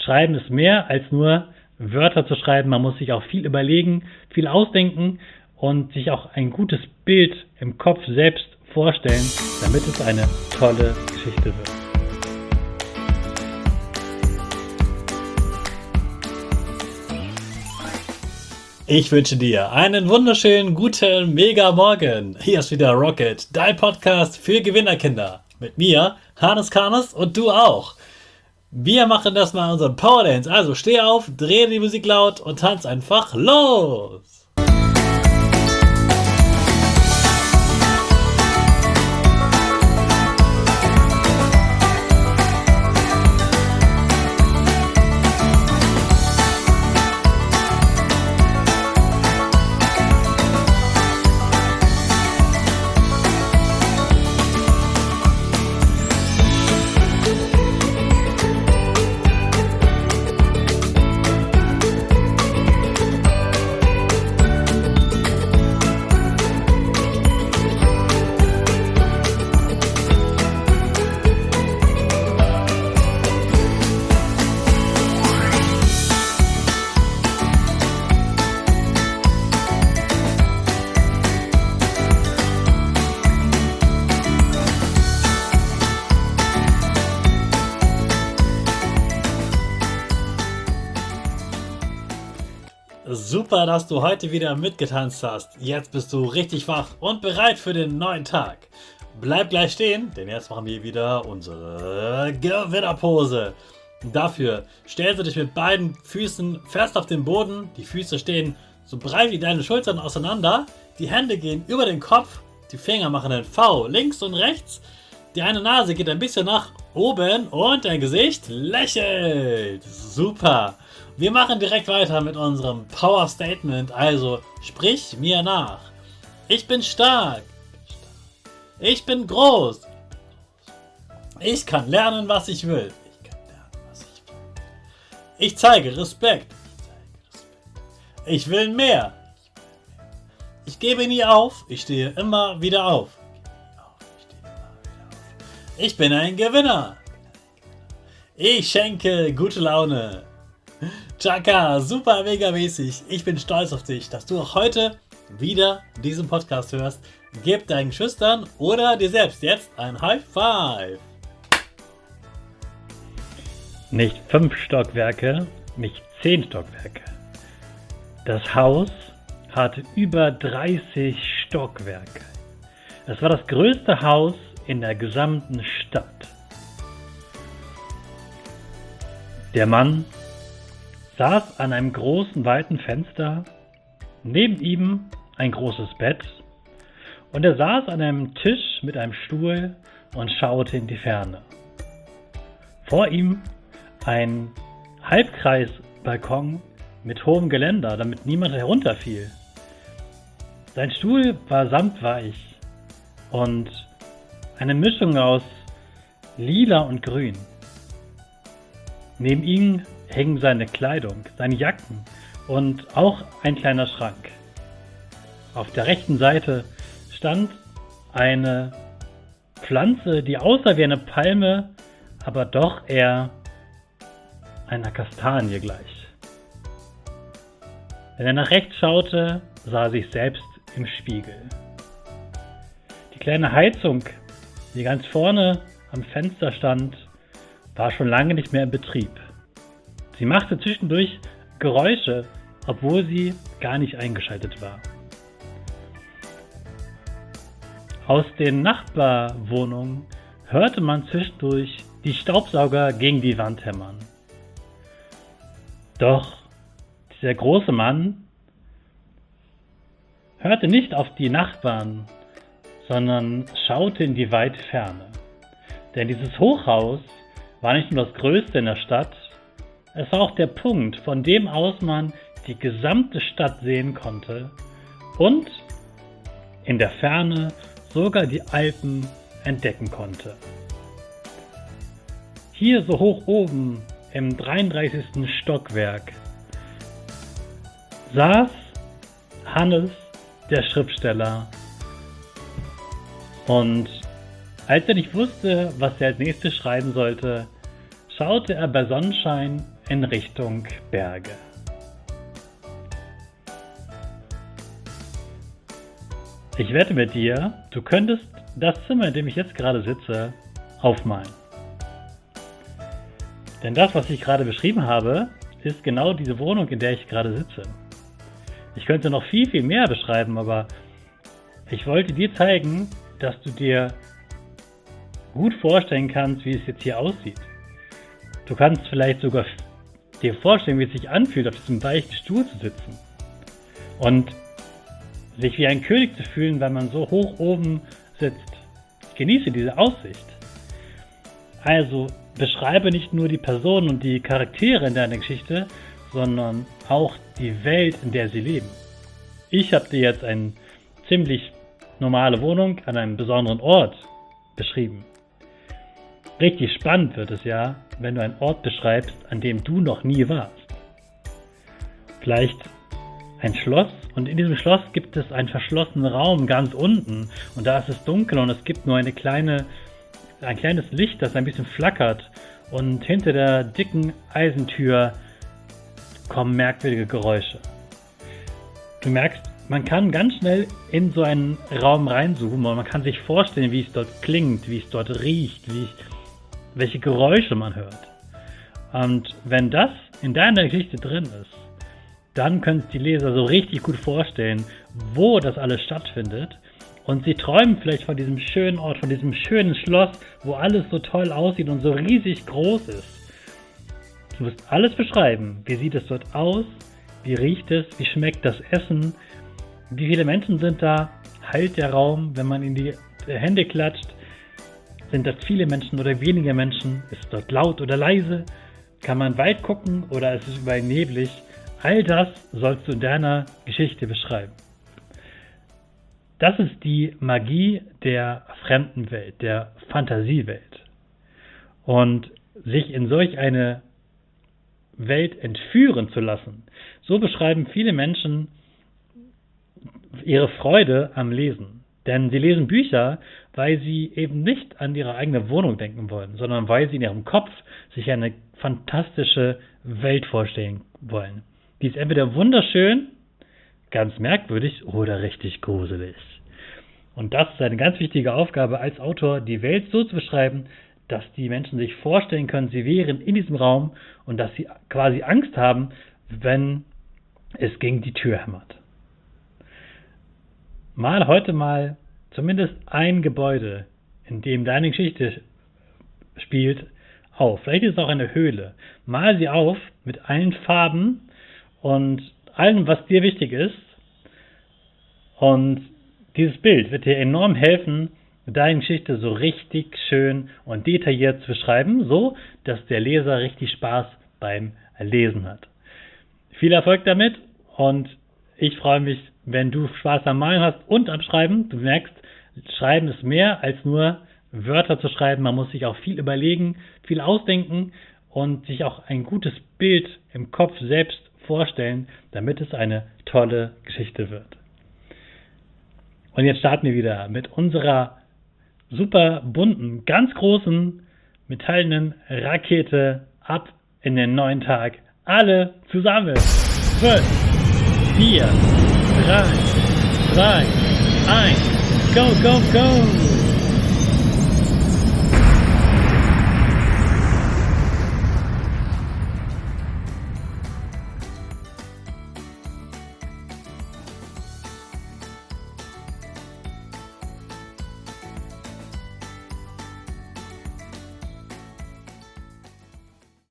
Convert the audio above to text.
Schreiben ist mehr als nur Wörter zu schreiben. Man muss sich auch viel überlegen, viel ausdenken und sich auch ein gutes Bild im Kopf selbst vorstellen, damit es eine tolle Geschichte wird. Ich wünsche dir einen wunderschönen, guten, mega Morgen. Hier ist wieder Rocket, dein Podcast für Gewinnerkinder. Mit mir, Hannes Karnes, und du auch. Wir machen das mal unseren Power Dance. Also steh auf, dreh die Musik laut und tanz einfach los. Super, dass du heute wieder mitgetanzt hast. Jetzt bist du richtig wach und bereit für den neuen Tag. Bleib gleich stehen, denn jetzt machen wir wieder unsere Gewinnerpose. Dafür stellst du dich mit beiden Füßen fest auf den Boden. Die Füße stehen so breit wie deine Schultern auseinander. Die Hände gehen über den Kopf. Die Finger machen ein V links und rechts. Die eine Nase geht ein bisschen nach oben und dein Gesicht lächelt. Super. Wir machen direkt weiter mit unserem Power Statement, also sprich mir nach. Ich bin stark. Ich bin groß. Ich kann lernen, was ich will. Ich zeige Respekt. Ich will mehr. Ich gebe nie auf. Ich stehe immer wieder auf. Ich bin ein Gewinner. Ich schenke gute Laune. Chaka, super mega mäßig. Ich bin stolz auf dich, dass du auch heute wieder diesen Podcast hörst. Gib deinen Geschwistern oder dir selbst jetzt ein High Five. Nicht 5 Stockwerke, nicht 10 Stockwerke. Das Haus hatte über 30 Stockwerke. Es war das größte Haus in der gesamten Stadt. Der Mann saß an einem großen, weiten Fenster, neben ihm ein großes Bett und er saß an einem Tisch mit einem Stuhl und schaute in die Ferne. Vor ihm ein Halbkreisbalkon mit hohem Geländer, damit niemand herunterfiel. Sein Stuhl war samtweich und eine Mischung aus lila und grün. Neben ihm hängen seine Kleidung, seine Jacken und auch ein kleiner Schrank. Auf der rechten Seite stand eine Pflanze, die aussah wie eine Palme, aber doch eher einer Kastanie gleich. Wenn er nach rechts schaute, sah er sich selbst im Spiegel. Die kleine Heizung, die ganz vorne am Fenster stand, war schon lange nicht mehr in Betrieb. Sie machte zwischendurch Geräusche, obwohl sie gar nicht eingeschaltet war. Aus den Nachbarwohnungen hörte man zwischendurch die Staubsauger gegen die Wand hämmern. Doch dieser große Mann hörte nicht auf die Nachbarn, sondern schaute in die weite Ferne. Denn dieses Hochhaus war nicht nur das größte in der Stadt, es war auch der Punkt, von dem aus man die gesamte Stadt sehen konnte und in der Ferne sogar die Alpen entdecken konnte. Hier so hoch oben im 33. Stockwerk saß Hannes, der Schriftsteller, und als er nicht wusste, was er als nächstes schreiben sollte, schaute er bei Sonnenschein in Richtung Berge. Ich wette mit dir, du könntest das Zimmer, in dem ich jetzt gerade sitze, aufmalen. Denn das, was ich gerade beschrieben habe, ist genau diese Wohnung, in der ich gerade sitze. Ich könnte noch viel, viel mehr beschreiben, aber ich wollte dir zeigen, dass du dir gut vorstellen kannst, wie es jetzt hier aussieht. Du kannst vielleicht sogar dir vorstellen, wie es sich anfühlt, auf diesem weichen Stuhl zu sitzen. Und sich wie ein König zu fühlen, weil man so hoch oben sitzt. Genieße diese Aussicht. Also beschreibe nicht nur die Personen und die Charaktere in deiner Geschichte, sondern auch die Welt, in der sie leben. Ich habe dir jetzt eine ziemlich normale Wohnung an einem besonderen Ort beschrieben. Richtig spannend wird es ja, wenn du einen Ort beschreibst, an dem du noch nie warst. Vielleicht ein Schloss, und in diesem Schloss gibt es einen verschlossenen Raum ganz unten und da ist es dunkel und es gibt nur ein kleines Licht, das ein bisschen flackert, und hinter der dicken Eisentür kommen merkwürdige Geräusche. Du merkst, man kann ganz schnell in so einen Raum reinzoomen und man kann sich vorstellen, wie es dort klingt, wie es dort riecht, welche Geräusche man hört. Und wenn das in deiner Geschichte drin ist, dann können sich die Leser so richtig gut vorstellen, wo das alles stattfindet, und sie träumen vielleicht von diesem schönen Ort, von diesem schönen Schloss, wo alles so toll aussieht und so riesig groß ist. Du musst alles beschreiben. Wie sieht es dort aus? Wie riecht es? Wie schmeckt das Essen? Wie viele Menschen sind da? Heilt der Raum, wenn man in die Hände klatscht? Sind das viele Menschen oder weniger Menschen? Ist es dort laut oder leise? Kann man weit gucken oder ist es überall neblig? All das sollst du in deiner Geschichte beschreiben. Das ist die Magie der fremden Welt, der Fantasiewelt. Und sich in solch eine Welt entführen zu lassen, so beschreiben viele Menschen ihre Freude am Lesen. Denn sie lesen Bücher, weil sie eben nicht an ihre eigene Wohnung denken wollen, sondern weil sie in ihrem Kopf sich eine fantastische Welt vorstellen wollen. Die ist entweder wunderschön, ganz merkwürdig oder richtig gruselig. Und das ist eine ganz wichtige Aufgabe als Autor, die Welt so zu beschreiben, dass die Menschen sich vorstellen können, sie wären in diesem Raum und dass sie quasi Angst haben, wenn es gegen die Tür hämmert. Mal heute mal zumindest ein Gebäude, in dem deine Geschichte spielt, auf. Vielleicht ist es auch eine Höhle. Mal sie auf mit allen Farben und allem, was dir wichtig ist. Und dieses Bild wird dir enorm helfen, deine Geschichte so richtig schön und detailliert zu beschreiben, so dass der Leser richtig Spaß beim Lesen hat. Viel Erfolg damit, und ich freue mich, wenn du Spaß am Malen hast und am Schreiben. Du merkst, Schreiben ist mehr als nur Wörter zu schreiben. Man muss sich auch viel überlegen, viel ausdenken und sich auch ein gutes Bild im Kopf selbst vorstellen, damit es eine tolle Geschichte wird. Und jetzt starten wir wieder mit unserer super bunten, ganz großen, metallenen Rakete ab in den neuen Tag. Alle zusammen. 5, 4, 3, 2, 1, go, go, go!